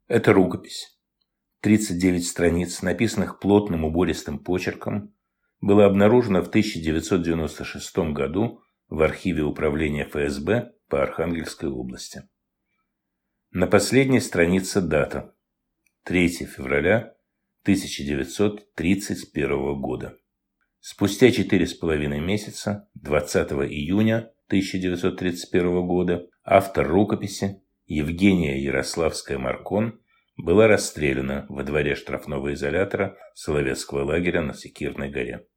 Это рукопись. 39 страниц, написанных плотным убористым почерком, была обнаружена в 1996 году в архиве управления ФСБ по Архангельской области. На последней странице дата – 3 февраля 1931 года. Спустя 4,5 месяца, 20 июня 1931 года, автор рукописи Евгения Ярославская-Маркон была расстреляна во дворе штрафного изолятора Соловецкого лагеря на Секирной горе.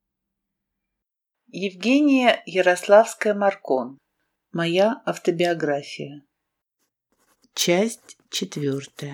Евгения Ярославская-Маркон. Моя автобиография. Часть 4.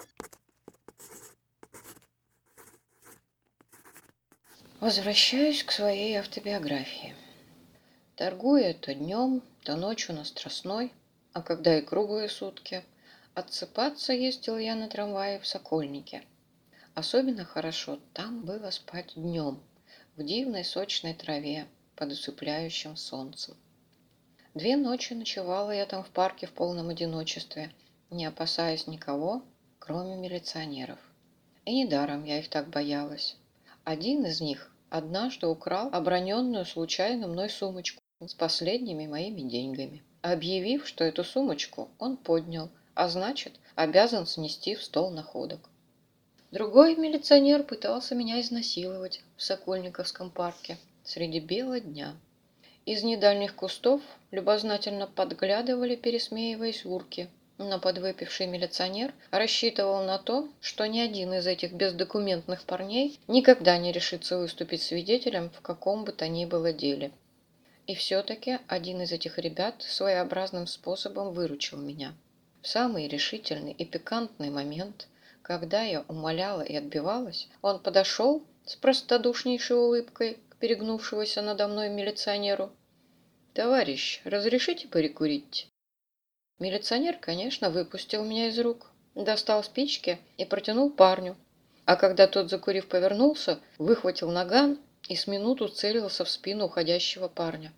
Возвращаюсь к своей автобиографии. Торгуя то днем, то ночью на Страстной, а когда и круглые сутки, отсыпаться ездил я на трамвае в Сокольнике. Особенно хорошо там было спать днем, в дивной сочной траве, под усыпляющим солнцем. 2 ночи ночевала я там в парке в полном одиночестве, не опасаясь никого, кроме милиционеров. И недаром я их так боялась. Один из них однажды украл оброненную случайно мной сумочку с последними моими деньгами, объявив, что эту сумочку он поднял, а значит, обязан снести в стол находок. Другой милиционер пытался меня изнасиловать в Сокольниковском парке среди бела дня. Из недальних кустов любознательно подглядывали, пересмеиваясь, урки. Но подвыпивший милиционер рассчитывал на то, что ни один из этих бездокументных парней никогда не решится выступить свидетелем в каком бы то ни было деле. И все-таки один из этих ребят своеобразным способом выручил меня. В самый решительный и пикантный момент, когда я умоляла и отбивалась, он подошел с простодушнейшей улыбкой к перегнувшегося надо мной милиционеру. «Товарищ, разрешите перекурить?» Милиционер, конечно, выпустил меня из рук, достал спички и протянул парню. А когда тот, закурив, повернулся, выхватил наган и с минуту целился в спину уходящего парня.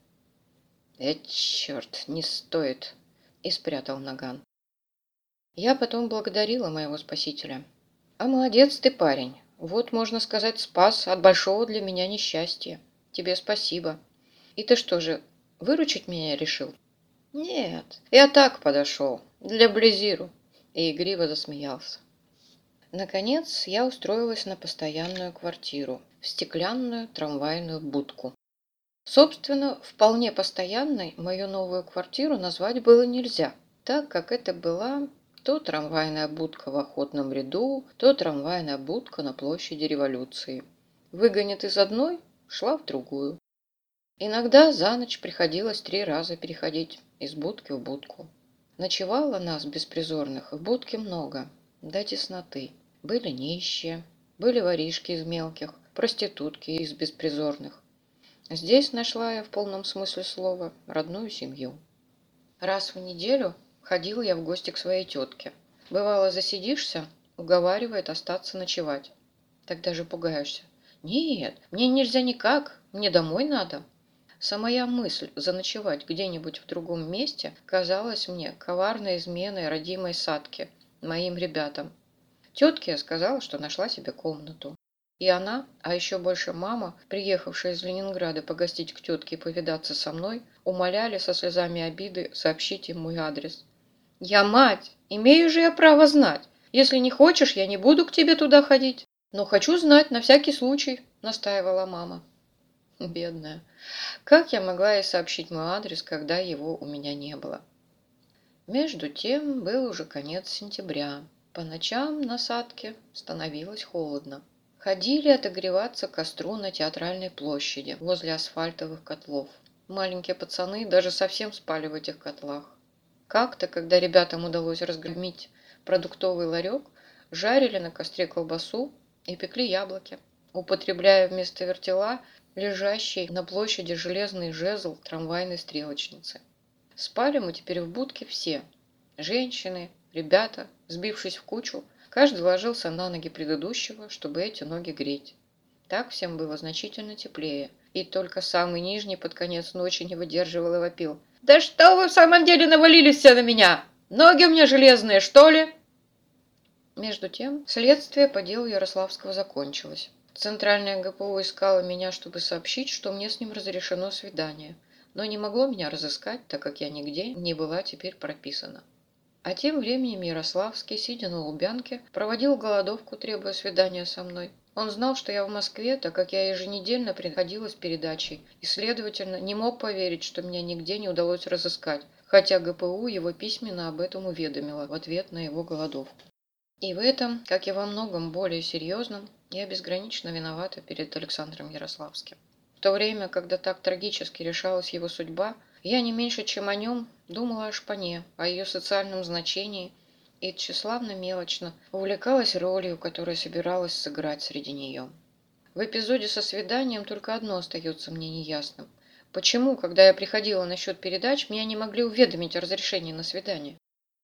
Черт, не стоит!» И спрятал наган. Я потом благодарила моего спасителя. «А молодец ты, парень. Вот, можно сказать, спас от большого для меня несчастья. Тебе спасибо. И ты что же, выручить меня решил?» «Нет, я так подошел, для Близиру», и игриво засмеялся. Наконец, я устроилась на постоянную квартиру, в стеклянную трамвайную будку. Собственно, вполне постоянной мою новую квартиру назвать было нельзя, так как это была то трамвайная будка в Охотном ряду, то трамвайная будка на площади Революции. Выгонят из одной, шла в другую. Иногда за ночь приходилось 3 раза переходить из будки в будку. Ночевало нас, беспризорных, в будке много, до тесноты. Были нищие, были воришки из мелких, проститутки из беспризорных. Здесь нашла я в полном смысле слова родную семью. Раз в неделю ходила я в гости к своей тетке. Бывало, засидишься, уговаривает остаться ночевать. Тогда же пугаешься. «Нет, мне нельзя никак, мне домой надо». Самая мысль заночевать где-нибудь в другом месте казалась мне коварной изменой родимой Садки, моим ребятам. Тетке я сказала, что нашла себе комнату. И она, а еще больше мама, приехавшая из Ленинграда погостить к тетке и повидаться со мной, умоляли со слезами обиды сообщить им мой адрес. «Я мать, имею же я право знать. Если не хочешь, я не буду к тебе туда ходить. Но хочу знать на всякий случай», — настаивала мама. Бедная. Как я могла ей сообщить мой адрес, когда его у меня не было? Между тем был уже конец сентября. По ночам на Садке становилось холодно. Ходили отогреваться к костру на Театральной площади, возле асфальтовых котлов. Маленькие пацаны даже совсем спали в этих котлах. Как-то, когда ребятам удалось разгромить продуктовый ларек, жарили на костре колбасу и пекли яблоки, употребляя вместо вертела лежащий на площади железный жезл трамвайной стрелочницы. Спали мы теперь в будке все. Женщины, ребята, сбившись в кучу, каждый ложился на ноги предыдущего, чтобы эти ноги греть. Так всем было значительно теплее, и только самый нижний под конец ночи не выдерживал и вопил. «Да что вы в самом деле навалились все на меня? Ноги у меня железные, что ли?» Между тем, следствие по делу Ярославского закончилось. Центральное ГПУ искало меня, чтобы сообщить, что мне с ним разрешено свидание, но не могло меня разыскать, так как я нигде не была теперь прописана. А тем временем Ярославский, сидя на Лубянке, проводил голодовку, требуя свидания со мной. Он знал, что я в Москве, так как я еженедельно приходила с передачей, и, следовательно, не мог поверить, что меня нигде не удалось разыскать, хотя ГПУ его письменно об этом уведомило в ответ на его голодовку. И в этом, как и во многом более серьезном, я безгранично виновата перед Александром Ярославским. В то время, когда так трагически решалась его судьба, я не меньше, чем о нем, думала о шпане, о ее социальном значении и тщеславно-мелочно увлекалась ролью, которую собиралась сыграть среди нее. В эпизоде со свиданием только одно остается мне неясным. Почему, когда я приходила насчет передач, меня не могли уведомить о разрешении на свидание?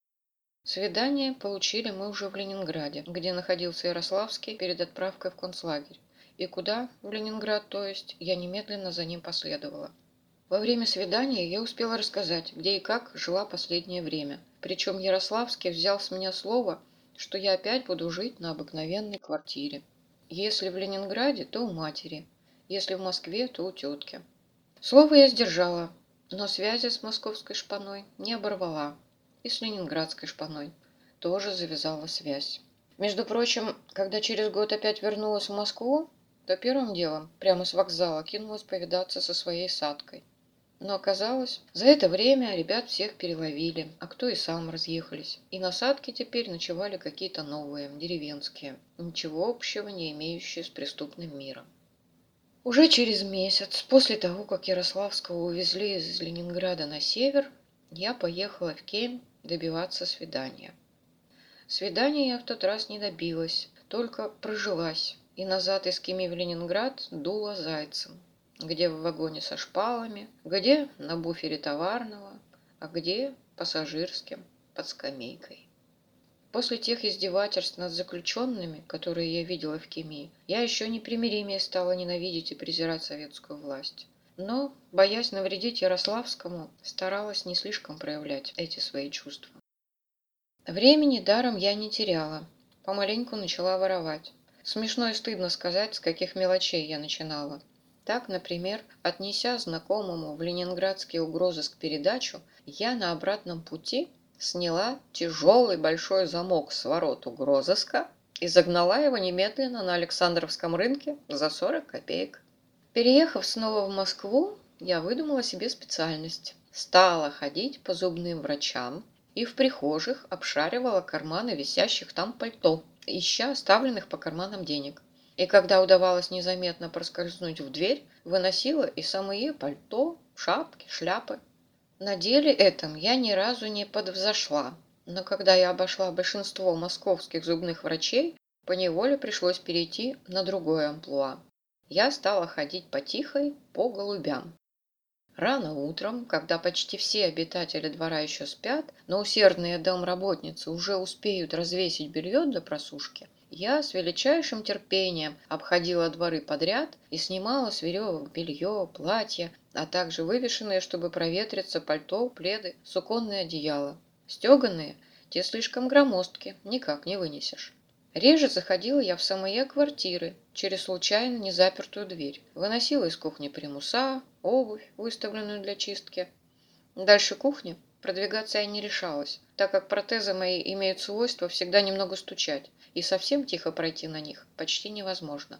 Свидание получили мы уже в Ленинграде, где находился Ярославский перед отправкой в концлагерь, и куда, в Ленинград, то есть, я немедленно за ним последовала. Во время свидания я успела рассказать, где и как жила последнее время. Причем Ярославский взял с меня слово, что я опять буду жить на обыкновенной квартире. Если в Ленинграде, то у матери. Если в Москве, то у тетки. Слово я сдержала, но связи с московской шпаной не оборвала. И с ленинградской шпаной тоже завязала связь. Между прочим, когда через год опять вернулась в Москву, то первым делом прямо с вокзала кинулась повидаться со своей Садкой. Но оказалось, за это время ребят всех переловили, а кто и сам разъехались. И на Садке теперь ночевали какие-то новые, деревенские, ничего общего не имеющие с преступным миром. Уже через месяц, после того, как Ярославского увезли из Ленинграда на север, я поехала в Кемь добиваться свидания. Свидания я в тот раз не добилась, только прожилась, и назад из Кеми в Ленинград дула зайцем. Где в вагоне со шпалами, где на буфере товарного, а где пассажирским под скамейкой. После тех издевательств над заключенными, которые я видела в Кеми, я еще непримиримее стала ненавидеть и презирать советскую власть. Но, боясь навредить Ярославскому, старалась не слишком проявлять эти свои чувства. Времени даром я не теряла, помаленьку начала воровать. Смешно и стыдно сказать, с каких мелочей я начинала. Так, например, отнеся знакомому в ленинградский угрозыск передачу, я на обратном пути сняла тяжелый большой замок с ворот угрозыска и загнала его немедленно на Александровском рынке за 40 копеек. Переехав снова в Москву, я выдумала себе специальность. Стала ходить по зубным врачам и в прихожих обшаривала карманы висящих там пальто, ища оставленных по карманам денег. И когда удавалось незаметно проскользнуть в дверь, выносила и самые пальто, шапки, шляпы. На деле этом я ни разу не подвзошла, но когда я обошла большинство московских зубных врачей, поневоле пришлось перейти на другое амплуа. Я стала ходить потихой по голубям. Рано утром, когда почти все обитатели двора еще спят, но усердные домработницы уже успеют развесить белье для просушки, я с величайшим терпением обходила дворы подряд и снимала с веревок белье, платья, а также вывешенные, чтобы проветриться, пальто, пледы, суконные одеяла. Стеганые, те слишком громоздки, никак не вынесешь. Реже заходила я в самые квартиры, через случайно незапертую дверь. Выносила из кухни примуса, обувь, выставленную для чистки. Дальше кухни продвигаться я не решалась, так как протезы мои имеют свойство всегда немного стучать, и совсем тихо пройти на них почти невозможно.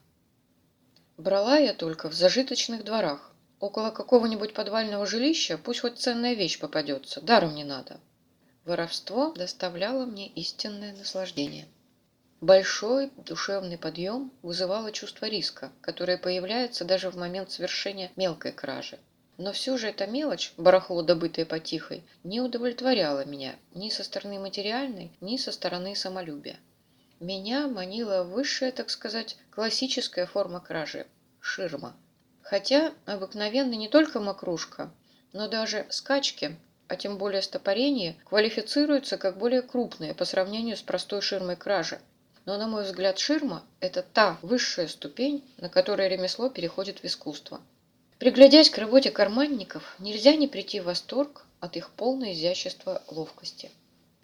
Брала я только в зажиточных дворах. Около какого-нибудь подвального жилища пусть хоть ценная вещь попадется, даром не надо. Воровство доставляло мне истинное наслаждение. Большой душевный подъем вызывало чувство риска, которое появляется даже в момент совершения мелкой кражи. Но все же эта мелочь, барахло, добытое потихой, не удовлетворяла меня ни со стороны материальной, ни со стороны самолюбия. Меня манила высшая, так сказать, классическая форма кражи – ширма. Хотя обыкновенно не только мокрушка, но даже скачки, а тем более стопорение, квалифицируются как более крупные по сравнению с простой ширмой кражи. Но, на мой взгляд, ширма – это та высшая ступень, на которой ремесло переходит в искусство. Приглядясь к работе карманников, нельзя не прийти в восторг от их полного изящества ловкости.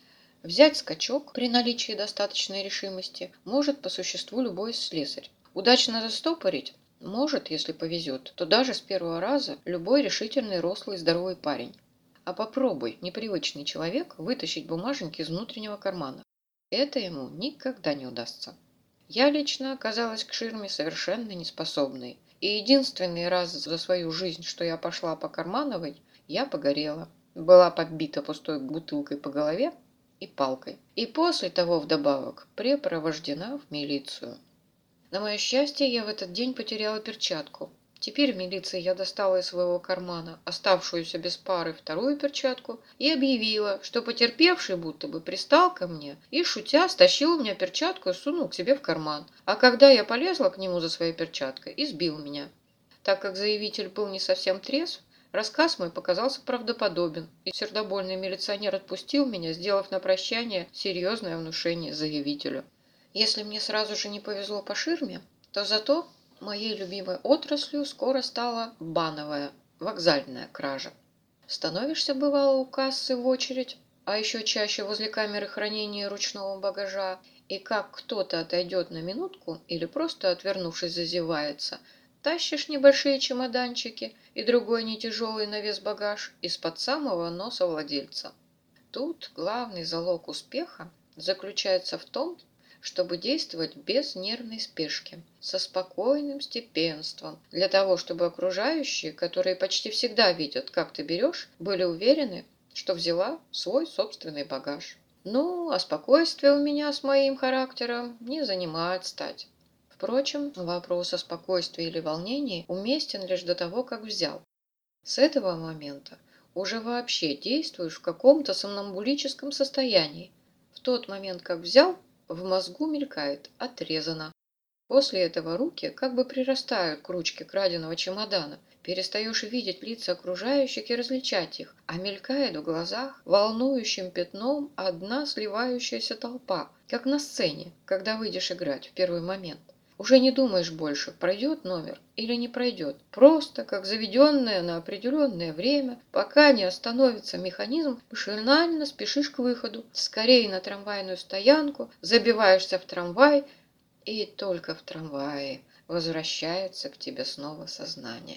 Взять скачок при наличии достаточной решимости может по существу любой слесарь. Удачно застопорить может, если повезет, то даже с первого раза любой решительный, рослый, здоровый парень. А попробуй, непривычный человек, вытащить бумажники из внутреннего кармана. Это ему никогда не удастся. Я лично оказалась к ширме совершенно неспособной. И единственный раз за свою жизнь, что я пошла по Кармановой, я погорела. Была подбита пустой бутылкой по голове и палкой. И после того вдобавок препровождена в милицию. На мое счастье, я в этот день потеряла перчатку. Теперь в милиции я достала из своего кармана оставшуюся без пары вторую перчатку и объявила, что потерпевший будто бы пристал ко мне и, шутя, стащил у меня перчатку и сунул к себе в карман. А когда я полезла к нему за своей перчаткой, избил меня. Так как заявитель был не совсем трезв, рассказ мой показался правдоподобен, и сердобольный милиционер отпустил меня, сделав на прощание серьезное внушение заявителю. Если мне сразу же не повезло по ширме, то зато моей любимой отраслью скоро стала бановая, вокзальная кража. Становишься, бывало, у кассы в очередь, а еще чаще возле камеры хранения ручного багажа, и как кто-то отойдет на минутку или просто, отвернувшись, зазевается, тащишь небольшие чемоданчики и другой нетяжелый на вес багаж из-под самого носа владельца. Тут главный залог успеха заключается в том, чтобы действовать без нервной спешки, со спокойным степенством, для того, чтобы окружающие, которые почти всегда видят, как ты берешь, были уверены, что взяла свой собственный багаж. Ну, а спокойствие у меня с моим характером не занимает стать. Впрочем, вопрос о спокойствии или волнении уместен лишь до того, как взял. С этого момента уже вообще действуешь в каком-то сомнамбулическом состоянии. В тот момент, как взял, в мозгу мелькает «отрезано». После этого руки как бы прирастают к ручке краденого чемодана. Перестаешь видеть лица окружающих и различать их, а мелькает в глазах волнующим пятном одна сливающаяся толпа, как на сцене, когда выйдешь играть в первый момент. Уже не думаешь больше, пройдет номер или не пройдет. Просто, как заведенное на определенное время, пока не остановится механизм, машинально спешишь к выходу. Скорее на трамвайную стоянку, забиваешься в трамвай, и только в трамвае возвращается к тебе снова сознание.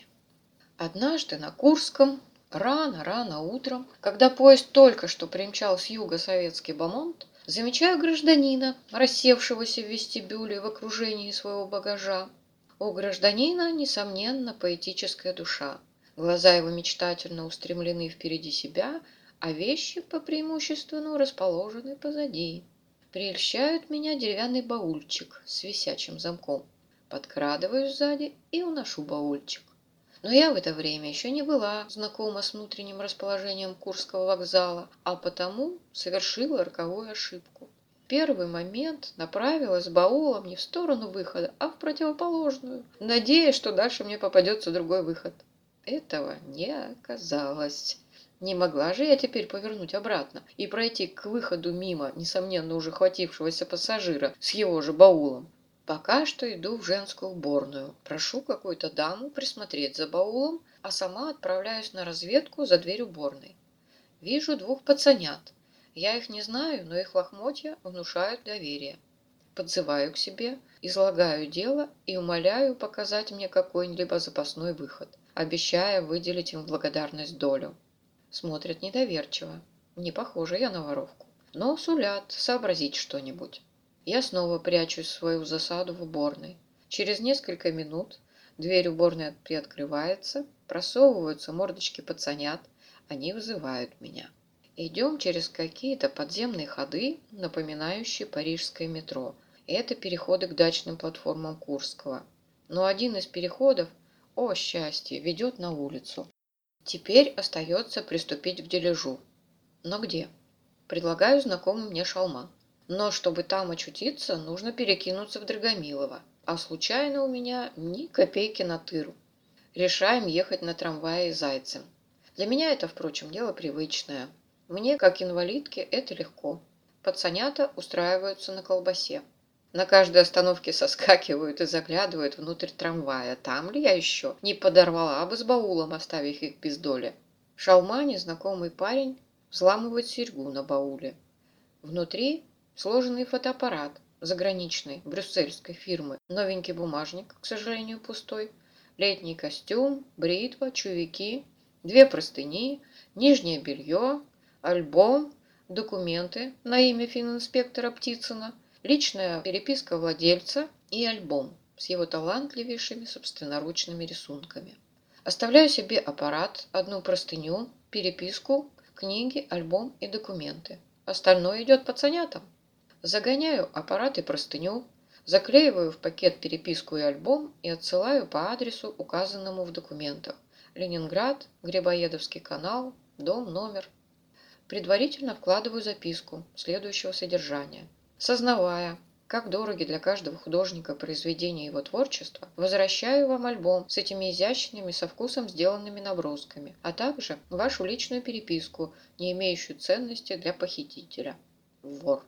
Однажды на Курском, рано-рано утром, когда поезд только что примчал с юга советский Бамонт, замечаю гражданина, рассевшегося в вестибюле в окружении своего багажа. У гражданина, несомненно, поэтическая душа. Глаза его мечтательно устремлены впереди себя, а вещи по преимуществу расположены позади. Прельщают меня деревянный баульчик с висячим замком. Подкрадываюсь сзади и уношу баульчик. Но я в это время еще не была знакома с внутренним расположением Курского вокзала, а потому совершила роковую ошибку. В первый момент направилась с баулом не в сторону выхода, а в противоположную, надеясь, что дальше мне попадется другой выход. Этого не оказалось. Не могла же я теперь повернуть обратно и пройти к выходу мимо, несомненно, уже хватившегося пассажира с его же баулом. Пока что иду в женскую уборную, прошу какую-то даму присмотреть за баулом, а сама отправляюсь на разведку за дверь уборной. Вижу двух пацанят. Я их не знаю, но их лохмотья внушают доверие. Подзываю к себе, излагаю дело и умоляю показать мне какой-либо запасной выход, обещая выделить им в благодарность долю. Смотрят недоверчиво. Не похожа я на воровку. Но сулят сообразить что-нибудь. Я снова прячусь в свою засаду в уборной. Через несколько минут дверь уборной приоткрывается, просовываются мордочки пацанят, они вызывают меня. Идем через какие-то подземные ходы, напоминающие парижское метро. Это переходы к дачным платформам Курского. Но один из переходов, о счастье, ведет на улицу. Теперь остается приступить к дележу. Но где? Предлагаю знакомый мне шалман. Но чтобы там очутиться, нужно перекинуться в Драгомилово. А случайно у меня ни копейки на тыру. Решаем ехать на трамвае Зайцем. Для меня это, впрочем, дело привычное. Мне, как инвалидке, это легко. Пацанята устраиваются на колбасе. На каждой остановке соскакивают и заглядывают внутрь трамвая. Там ли я еще не подорвала бы с баулом, оставив их без доли? В шалмане знакомый парень взламывает серьгу на бауле. Внутри сложенный фотоаппарат заграничной брюссельской фирмы, новенький бумажник, к сожалению, пустой, летний костюм, бритва, чувики, 2 простыни, нижнее белье, альбом, документы на имя фининспектора Птицына, личная переписка владельца и альбом с его талантливейшими собственноручными рисунками. Оставляю себе аппарат, 1 простыню, переписку, книги, альбом и документы. Остальное идет пацанятам. Загоняю аппарат и простыню, заклеиваю в пакет переписку и альбом и отсылаю по адресу, указанному в документах. Ленинград, Грибоедовский канал, дом, номер. Предварительно вкладываю записку следующего содержания. Сознавая, как дороги для каждого художника произведения его творчества, возвращаю вам альбом с этими изящными, со вкусом сделанными набросками, а также вашу личную переписку, не имеющую ценности для похитителя. Вор.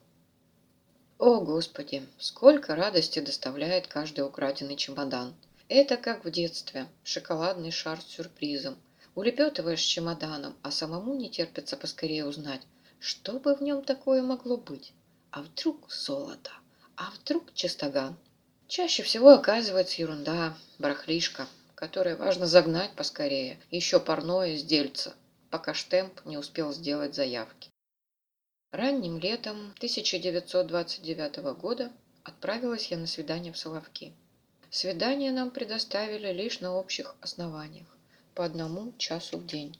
О, Господи, сколько радости доставляет каждый украденный чемодан. Это как в детстве, шоколадный шар с сюрпризом. Улепетываешь с чемоданом, а самому не терпится поскорее узнать, что бы в нем такое могло быть. А вдруг золото? А вдруг чистоган? Чаще всего оказывается ерунда, барахлишко, которое важно загнать поскорее, еще парное с дельца, пока штемп не успел сделать заявки. Ранним летом 1929 года отправилась я на свидание в Соловки. Свидание нам предоставили лишь на общих основаниях, по 1 часу в день.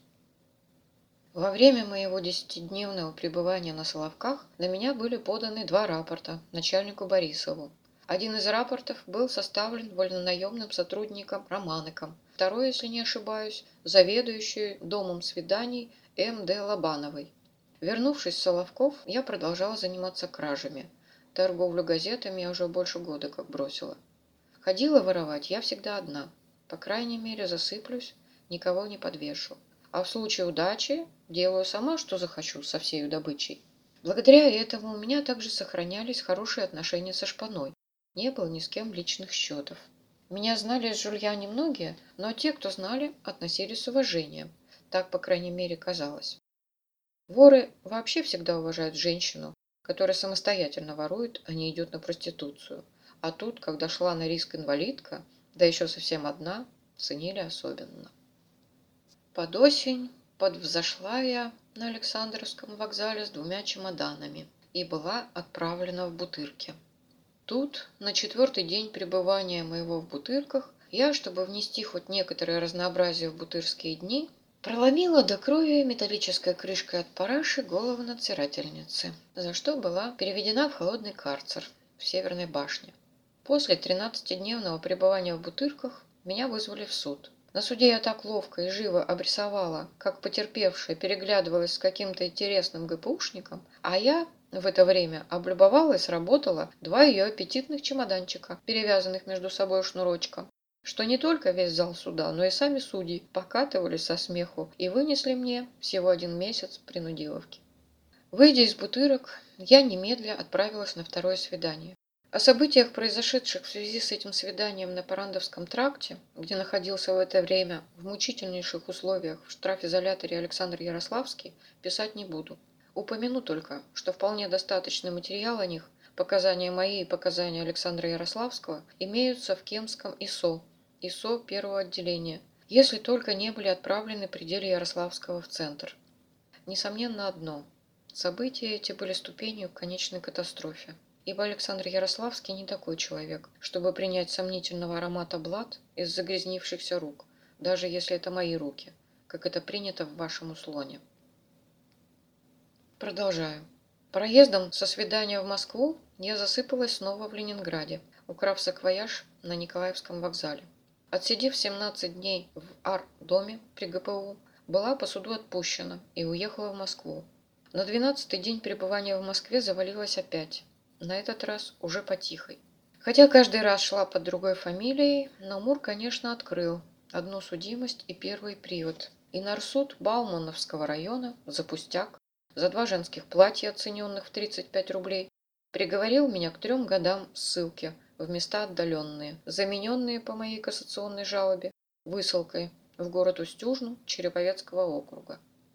Во время моего 10-дневного пребывания на Соловках на меня были поданы 2 рапорта начальнику Борисову. Один из рапортов был составлен вольнонаемным сотрудником Романыком, второй, если не ошибаюсь, заведующей домом свиданий М.Д. Лобановой. Вернувшись в Соловков, я продолжала заниматься кражами. Торговлю газетами я уже больше года как бросила. Ходила воровать я всегда одна. По крайней мере, засыплюсь, никого не подвешу. А в случае удачи делаю сама, что захочу со всей добычей. Благодаря этому у меня также сохранялись хорошие отношения со шпаной. Не было ни с кем личных счетов. Меня знали из жулья немногие, но те, кто знали, относились с уважением. Так, по крайней мере, казалось. Воры вообще всегда уважают женщину, которая самостоятельно ворует, а не идет на проституцию. А тут, когда шла на риск инвалидка, да еще совсем одна, ценили особенно. Под осень подвзошла я на Александровском вокзале с 2 чемоданами и была отправлена в Бутырки. Тут, на 4-й день пребывания моего в Бутырках, я, чтобы внести хоть некоторое разнообразие в бутырские дни, проломила до крови металлической крышкой от параши голову надзирательницы, за что была переведена в холодный карцер в Северной башне. После 13-дневного пребывания в Бутырках меня вызвали в суд. На суде я так ловко и живо обрисовала, как потерпевшая переглядывалась с каким-то интересным ГПУшником, а я в это время облюбовалась, работала 2 ее аппетитных чемоданчика, перевязанных между собой шнурочком, что не только весь зал суда, но и сами судьи покатывались со смеху и вынесли мне всего 1 месяц принудиловки. Выйдя из Бутырок, я немедля отправилась на 2-е свидание. О событиях, произошедших в связи с этим свиданием на Парандовском тракте, где находился в это время в мучительнейших условиях в штрафизоляторе Александр Ярославский, писать не буду. Упомяну только, что вполне достаточный материал о них, показания мои и показания Александра Ярославского, имеются в Кемском ИСО 1-го отделения, если только не были отправлены при деле Ярославского в центр. Несомненно одно – события эти были ступенью к конечной катастрофе. Ибо Александр Ярославский не такой человек, чтобы принять сомнительного аромата блат из загрязнившихся рук, даже если это мои руки, как это принято в вашем услоне. Продолжаю. Проездом со свидания в Москву я засыпалась снова в Ленинграде, украв саквояж на Николаевском вокзале. Отсидев 17 дней в ар-доме при ГПУ, была по суду отпущена и уехала в Москву. На 12-й день пребывания в Москве завалилась опять. На этот раз уже по-тихой. Хотя каждый раз шла под другой фамилией, но МУР, конечно, открыл 1 судимость и 1-й привод. И нарсуд Баумановского района за пустяк, за 2 женских платья, оцененных в 35 рублей, приговорил меня к 3 годам ссылки в места отдаленные, замененные по моей кассационной жалобе высылкой в город Устюжну Череповецкого округа.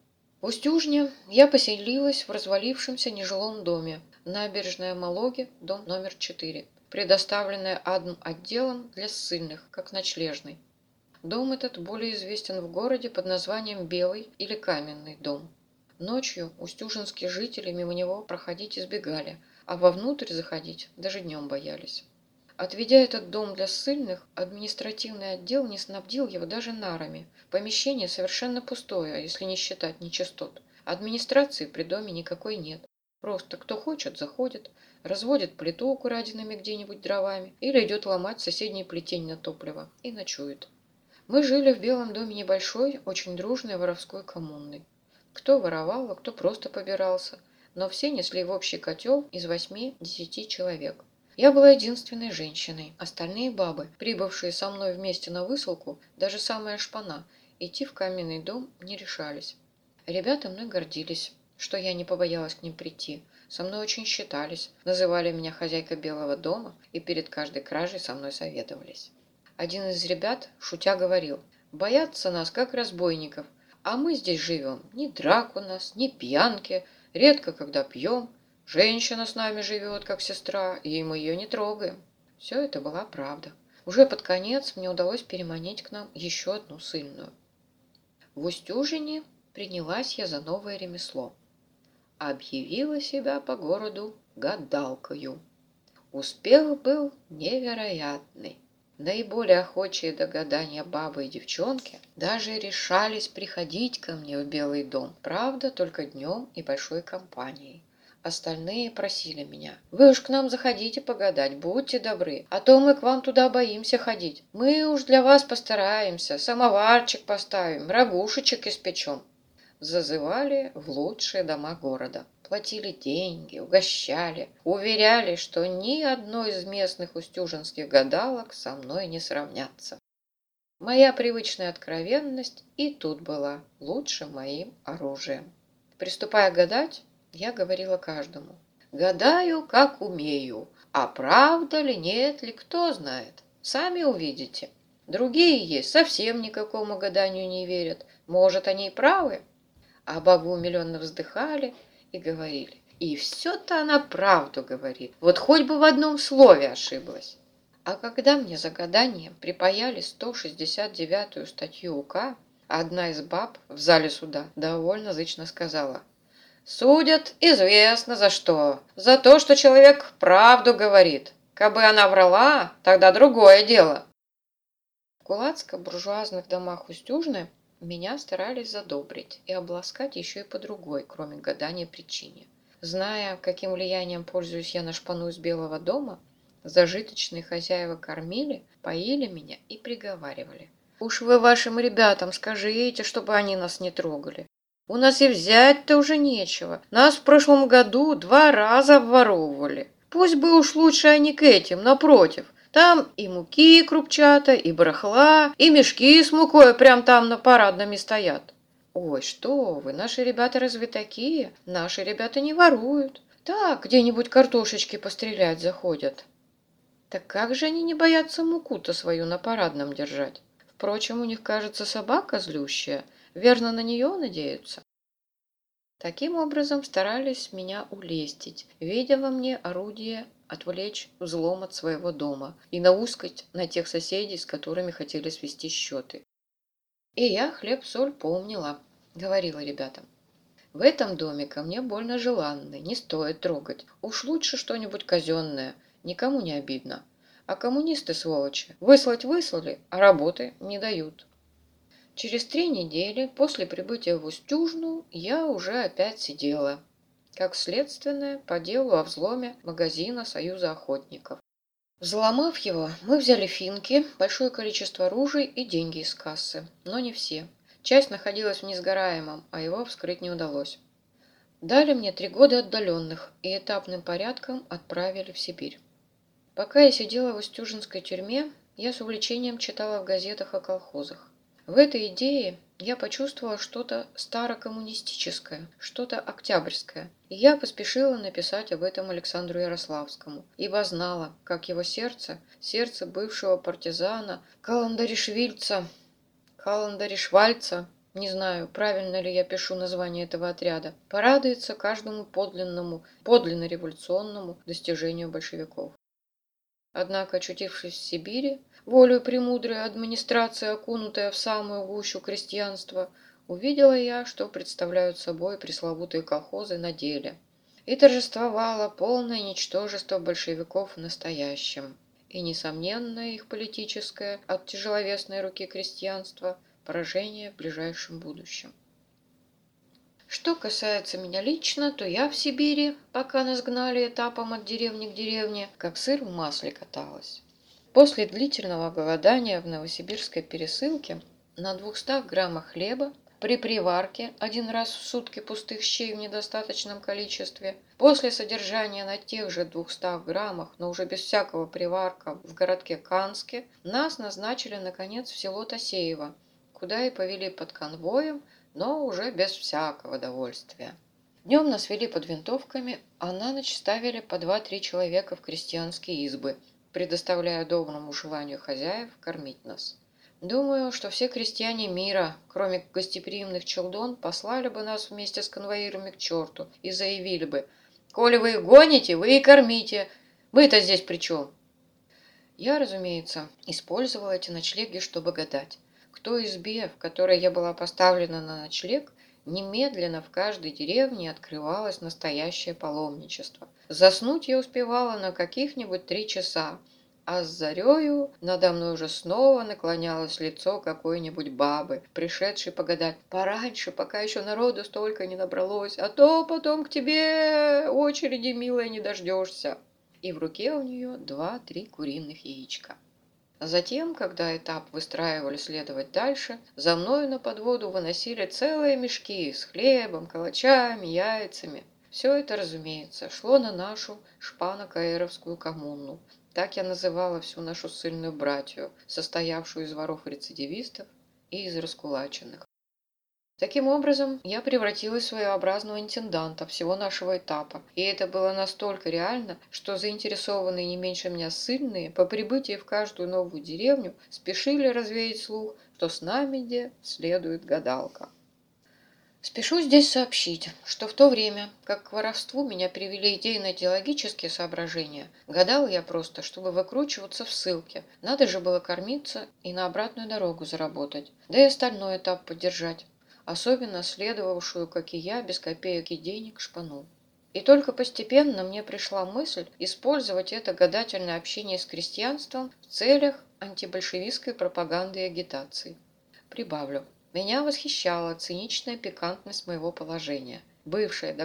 В Устюжне я поселилась в развалившемся нежилом доме, набережная Малоги, дом номер 4, предоставленная отделом для ссыльных, как ночлежный. Дом этот более известен в городе под названием Белый или Каменный дом. Ночью устюжинские жители мимо него проходить избегали, а вовнутрь заходить даже днем боялись. Отведя этот дом для ссыльных, административный отдел не снабдил его даже нарами. Помещение совершенно пустое, если не считать нечистот. Администрации при доме никакой нет. Просто кто хочет, заходит, разводит плиту украденными где-нибудь дровами или идет ломать соседний плетень на топливо и ночует. Мы жили в Белом доме небольшой, очень дружной воровской коммуной. Кто воровал, а кто просто побирался, но все несли в общий котел из 8-10 человек. Я была единственной женщиной, остальные бабы, прибывшие со мной вместе на высылку, даже самая шпана, идти в каменный дом не решались. Ребята мной гордились, что я не побоялась к ним прийти, со мной очень считались, называли меня хозяйкой Белого дома и перед каждой кражей со мной советовались. Один из ребят, шутя, говорил: «Боятся нас, как разбойников, а мы здесь живем. Ни драк у нас, ни пьянки, редко когда пьем. Женщина с нами живет, как сестра, и мы ее не трогаем». Все это была правда. Уже под конец мне удалось переманить к нам еще одну ссыльную. В Устюжине принялась я за новое ремесло. Объявила себя по городу гадалкою. Успех был невероятный. Наиболее охочие до гадания бабы и девчонки даже решались приходить ко мне в Белый дом, правда, только днем и большой компанией. Остальные просили меня: «Вы уж к нам заходите погадать, будьте добры, а то мы к вам туда боимся ходить. Мы уж для вас постараемся, самоварчик поставим, рагушечек испечем». Зазывали в лучшие дома города. Платили деньги, угощали, уверяли, что ни одной из местных устюжинских гадалок со мной не сравнятся. Моя привычная откровенность и тут была лучшим моим оружием. Приступая гадать, я говорила каждому: «Гадаю, как умею, а правда ли, нет ли, кто знает. Сами увидите. Другие есть, совсем никакому гаданию не верят. Может, они и правы». А бабы умиленно вздыхали и говорили: «И все-то она правду говорит, вот хоть бы в одном слове ошиблась». А когда мне за гаданием припаяли 169-ю статью УК, одна из баб в зале суда довольно зычно сказала: «Судят известно за что. За то, что человек правду говорит. Кабы она врала, тогда другое дело». В кулацко-буржуазных домах Устюжны меня старались задобрить и обласкать еще и по другой, кроме гадания, причине. Зная, каким влиянием пользуюсь я на шпану из Белого дома, зажиточные хозяева кормили, поили меня и приговаривали: «Уж вы вашим ребятам скажите, чтобы они нас не трогали. У нас и взять-то уже нечего. Нас в прошлом году 2 раза обворовывали. Пусть бы уж лучше они к этим, напротив. Там и муки крупчата, и барахла, и мешки с мукой прям там на парадном стоят». «Ой, что вы, наши ребята разве такие? Наши ребята не воруют. Так, где-нибудь картошечки пострелять заходят». Так как же они не боятся муку-то свою на парадном держать? Впрочем, у них, кажется, собака злющая. Верно, на нее надеются. Таким образом старались меня улестить, видя во мне орудие отвлечь взлом от своего дома и наускать на тех соседей, с которыми хотели свести счеты. И я хлеб-соль помнила, говорила ребятам. В этом доме ко мне больно желанный, не стоит трогать. Уж лучше что-нибудь казенное, никому не обидно. А коммунисты, сволочи, выслать выслали, а работы не дают. Через 3 недели после прибытия в Устюжну я уже опять сидела, как следственное, по делу о взломе магазина Союза охотников. Взломав его, мы взяли финки, большое количество ружей и деньги из кассы, но не все. Часть находилась в несгораемом, а его вскрыть не удалось. Дали мне 3 года отдаленных и этапным порядком отправили в Сибирь. Пока я сидела в Устюжинской тюрьме, я с увлечением читала в газетах о колхозах. В этой идее я почувствовала что-то старокоммунистическое, что-то октябрьское, и я поспешила написать об этом Александру Ярославскому, ибо знала, как его сердце бывшего партизана Каландаришвальца, Не знаю, правильно ли я пишу название этого отряда, порадуется каждому подлинно революционному достижению большевиков. Однако, очутившись в Сибири, волею премудрой администрации, окунутая в самую гущу крестьянства, увидела я, что представляют собой пресловутые колхозы на деле. И торжествовало полное ничтожество большевиков в настоящем, и несомненное их политическое от тяжеловесной руки крестьянства поражение в ближайшем будущем. Что касается меня лично, то я в Сибири, пока нас гнали этапом от деревни к деревне, как сыр в масле каталась. После длительного голодания в новосибирской пересылке на 200 граммах хлеба при приварке один раз в сутки пустых щей в недостаточном количестве, после содержания на тех же 200 граммах, но уже без всякого приварка в городке Канске, нас назначили наконец в село Тасеево, куда и повели под конвоем, но уже без всякого довольствия. Днем нас вели под винтовками, а на ночь ставили по 2-3 человека в крестьянские избы, предоставляя доброму желанию хозяев кормить нас. Думаю, что все крестьяне мира, кроме гостеприимных челдон, послали бы нас вместе с конвоирами к черту и заявили бы: «Коли вы их гоните, вы и кормите. Мы-то здесь при чем?» Я, разумеется, использовала эти ночлеги, чтобы гадать. К той избе, в которой я была поставлена на ночлег, немедленно в каждой деревне открывалось настоящее паломничество. Заснуть я успевала на каких-нибудь 3 часа, а с зарею надо мной уже снова наклонялось лицо какой-нибудь бабы, пришедшей погадать пораньше, пока еще народу столько не набралось, а то потом к тебе очереди, милая, не дождешься. И в руке у нее 2-3 куриных яичка. Затем, когда этап выстраивали следовать дальше, за мною на подводу выносили целые мешки с хлебом, калачами, яйцами. Все это, разумеется, шло на нашу шпано-каэровскую коммуну. Так я называла всю нашу ссыльную братью, состоявшую из воров-рецидивистов и из раскулаченных. Таким образом, я превратилась в своеобразного интенданта всего нашего этапа, и это было настолько реально, что заинтересованные не меньше меня ссыльные по прибытии в каждую новую деревню спешили развеять слух, что с нами где следует гадалка. Спешу здесь сообщить, что в то время, как к воровству меня привели идейно-идеологические соображения, гадал я просто, чтобы выкручиваться в ссылке. Надо же было кормиться и на обратную дорогу заработать, да и остальной этап поддержать, особенно следовавшую, как и я, без копеек и денег шпану. И только постепенно мне пришла мысль использовать это гадательное общение с крестьянством в целях антибольшевистской пропаганды и агитации. Прибавлю. Меня восхищала циничная пикантность моего положения. Бывшая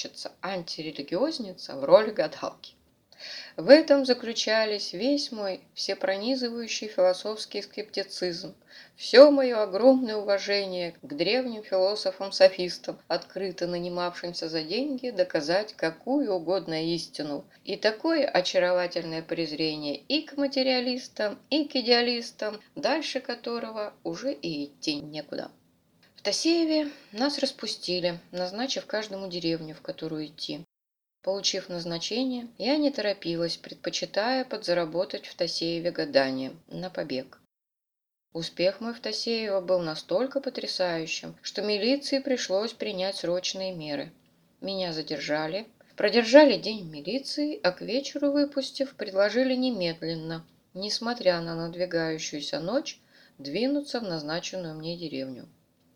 докладчица-антирелигиозница в роли гадалки. В этом заключались весь мой всепронизывающий философский скептицизм, все мое огромное уважение к древним философам-софистам, открыто нанимавшимся за деньги доказать какую угодно истину, и такое очаровательное презрение и к материалистам, и к идеалистам, дальше которого уже и идти некуда. В Тасееве нас распустили, назначив каждому деревню, в которую идти. Получив назначение, я не торопилась, предпочитая подзаработать в Тасееве гаданием на побег. Успех мой в Тасеево был настолько потрясающим, что милиции пришлось принять срочные меры. Меня задержали, продержали день в милиции, а к вечеру, выпустив, предложили немедленно, несмотря на надвигающуюся ночь, двинуться в назначенную мне деревню.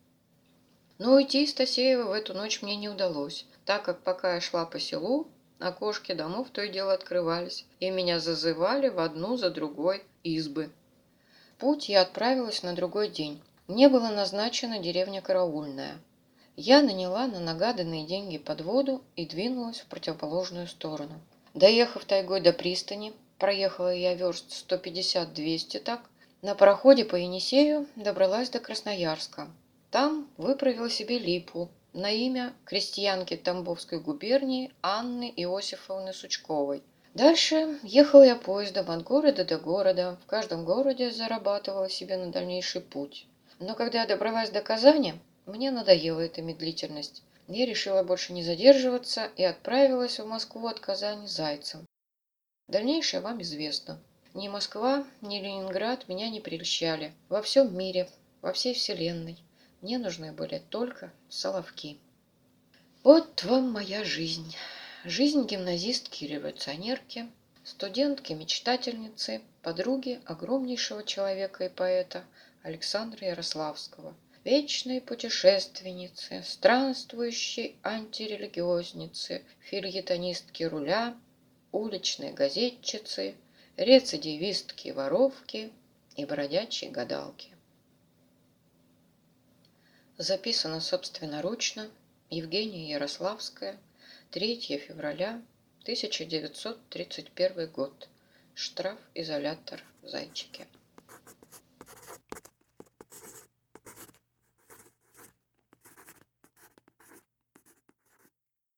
Но уйти из Тасеева в эту ночь мне не удалось, так как пока я шла по селу, окошки домов то и дело открывались, и меня зазывали в одну за другой избы. В путь я отправилась на другой день. Мне было назначена деревня Караульная. Я наняла на нагаданные деньги подводу и двинулась в противоположную сторону. Доехав тайгой до пристани, проехала я верст 150-200 так, на пароходе по Енисею добралась до Красноярска. Там выправила себе липу на имя крестьянки Тамбовской губернии Анны Иосифовны Сучковой. Дальше ехала я поездом от города до города, в каждом городе зарабатывала себе на дальнейший путь. Но когда я добралась до Казани, мне надоела эта медлительность. Я решила больше не задерживаться и отправилась в Москву от Казани зайцем. Дальнейшее вам известно. Ни Москва, ни Ленинград меня не прельщали. Во всем мире, во всей вселенной. Мне нужны были только соловки. Вот вам моя жизнь. Жизнь гимназистки-революционерки, студентки-мечтательницы, подруги огромнейшего человека и поэта Александра Ярославского, вечной путешественницы, странствующей антирелигиозницы, фельетонистки руля, уличной газетчицы, рецидивистки-воровки и бродячей гадалки. Записано собственноручно Евгения Ярославская, 3 февраля 1931 год. Штраф-изолятор в Зайчике.